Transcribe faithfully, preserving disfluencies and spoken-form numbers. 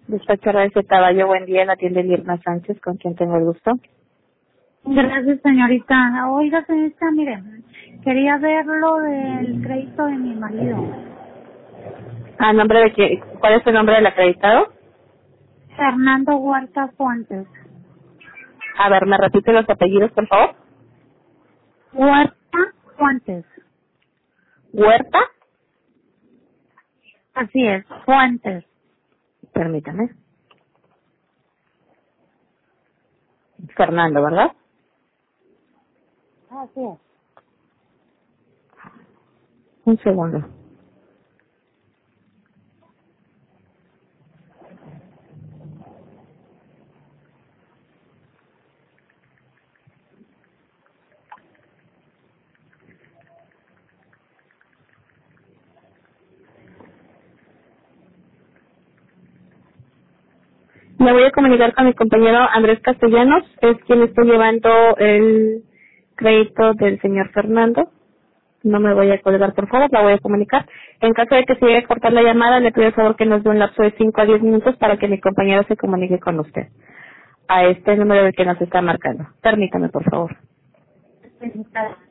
Despachadora de Caballo, buen día, la tienda Irma Sánchez, con quien tengo el gusto. Gracias, señorita. Oiga, señorita, mire, quería ver lo del crédito de mi marido. ¿A nombre de qué? ¿Cuál es el nombre del acreditado? Fernando Huerta Fuentes. A ver, ¿me repite los apellidos, por favor? Huerta Fuentes. ¿Huerta? Así es, Fuentes. Permítame. Fernando, ¿verdad? Así es. Un segundo. Me voy a comunicar con mi compañero Andrés Castellanos, es quien está llevando el crédito del señor Fernando. No me voy a colgar, por favor, la voy a comunicar. En caso de que se llegue a cortar la llamada, le pido el favor que nos dé un lapso de cinco a diez minutos para que mi compañero se comunique con usted. A este número del que nos está marcando. Permítame, por favor. Señorita.